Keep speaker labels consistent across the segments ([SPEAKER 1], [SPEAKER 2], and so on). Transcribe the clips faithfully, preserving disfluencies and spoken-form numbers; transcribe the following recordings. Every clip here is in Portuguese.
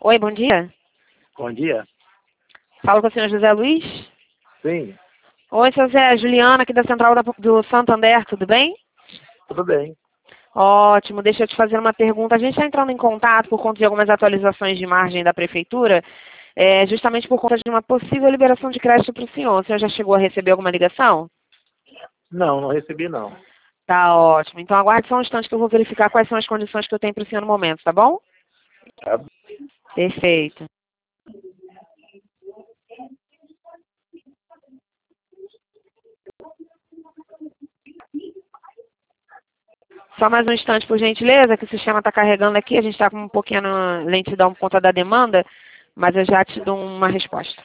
[SPEAKER 1] Oi, bom dia.
[SPEAKER 2] Bom dia.
[SPEAKER 1] Falo com o senhor José Luiz?
[SPEAKER 2] Sim,
[SPEAKER 1] Oi, seu Zé, Juliana aqui da Central da- do Santander, tudo bem?
[SPEAKER 2] tudo bem.
[SPEAKER 1] Ótimo, deixa eu te fazer uma pergunta. A gente está entrando em contato por conta de algumas atualizações de margem da Prefeitura, é, justamente por conta de uma possível liberação de crédito para o senhor. O senhor já chegou a receber alguma ligação?
[SPEAKER 2] Não, não recebi não.
[SPEAKER 1] Tá ótimo. Então aguarde só um instante que eu vou verificar quais são as condições que eu tenho para o senhor no momento, tá bom?
[SPEAKER 2] Tá?
[SPEAKER 1] Perfeito. Só mais um instante, por gentileza, que o sistema está carregando aqui. A gente está com um pouquinho de lentidão por conta da demanda, mas eu já te dou uma resposta.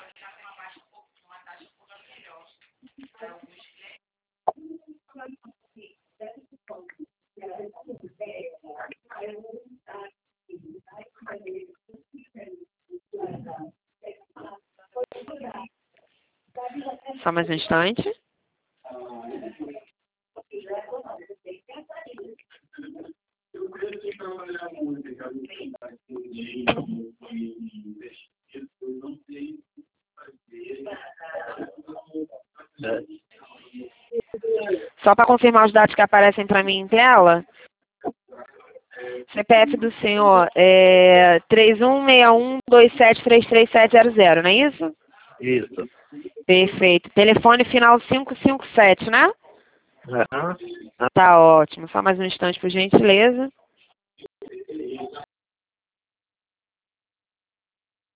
[SPEAKER 1] Só mais um instante.
[SPEAKER 2] É.
[SPEAKER 1] Só para confirmar os dados que aparecem para mim em tela, C P F do senhor é três um seis um dois sete três três sete zero zero, não é isso?
[SPEAKER 2] Isso.
[SPEAKER 1] Perfeito. Telefone final cinco cinco sete, né?
[SPEAKER 2] Aham.
[SPEAKER 1] Tá ótimo. Só mais um instante, por gentileza.